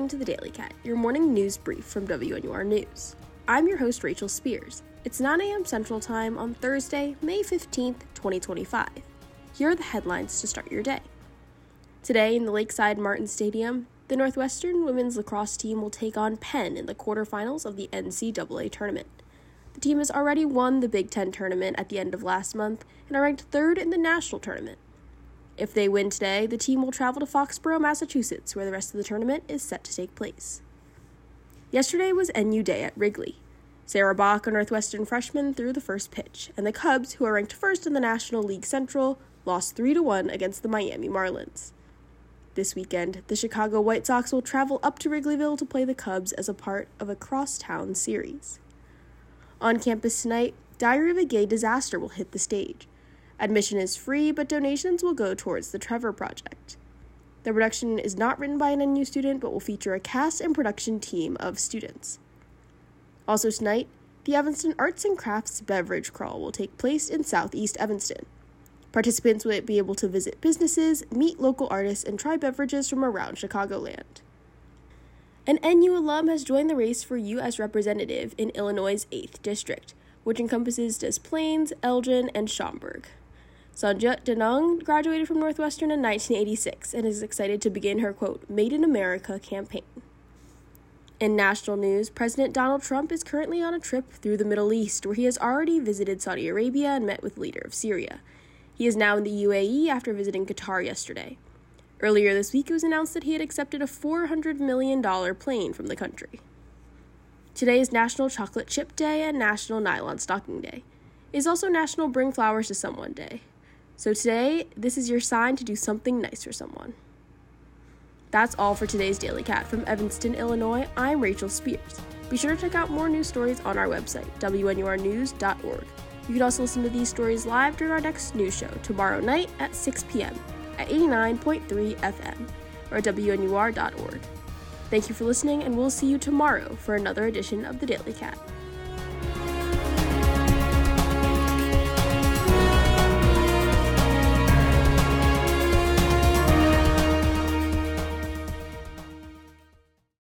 listening to The Daily Cat, your morning news brief from WNUR News. I'm your host, Rachel Spears. It's 9 a.m. Central Time on Thursday, May 15th, 2025. Here are the headlines to start your day. Today in the Lakeside Martin Stadium, the Northwestern women's lacrosse team will take on Penn in the quarterfinals of the NCAA tournament. The team has already won the Big Ten tournament at the end of last month and are ranked third in the national tournament. If they win today, the team will travel to Foxborough, Massachusetts, where the rest of the tournament is set to take place. Yesterday was NU Day at Wrigley. Sarah Bach, a Northwestern freshman, threw the first pitch, and the Cubs, who are ranked first in the National League Central, lost 3-1 against the Miami Marlins. This weekend, the Chicago White Sox will travel up to Wrigleyville to play the Cubs as a part of a crosstown series. On campus tonight, Diary of a Gay Disaster will hit the stage. Admission is free, but donations will go towards the Trevor Project. The production is not written by an NU student, but will feature a cast and production team of students. Also tonight, the Evanston Arts and Crafts Beverage Crawl will take place in Southeast Evanston. Participants will be able to visit businesses, meet local artists, and try beverages from around Chicagoland. An NU alum has joined the race for U.S. Representative in Illinois' 8th District, which encompasses Des Plaines, Elgin, and Schaumburg. Sanjit Denung graduated from Northwestern in 1986 and is excited to begin her, quote, Made in America campaign. In national news, President Donald Trump is currently on a trip through the Middle East, where he has already visited Saudi Arabia and met with the leader of Syria. He is now in the UAE after visiting Qatar yesterday. Earlier this week, it was announced that he had accepted a $400 million plane from the country. Today is National Chocolate Chip Day and National Nylon Stocking Day. It is also National Bring Flowers to Someone Day. So today, this is your sign to do something nice for someone. That's all for today's Daily Cat. From Evanston, Illinois, I'm Rachel Spears. Be sure to check out more news stories on our website, WNURnews.org. You can also listen to these stories live during our next news show tomorrow night at 6 p.m. at 89.3 FM or at WNUR.org. Thank you for listening, and we'll see you tomorrow for another edition of The Daily Cat.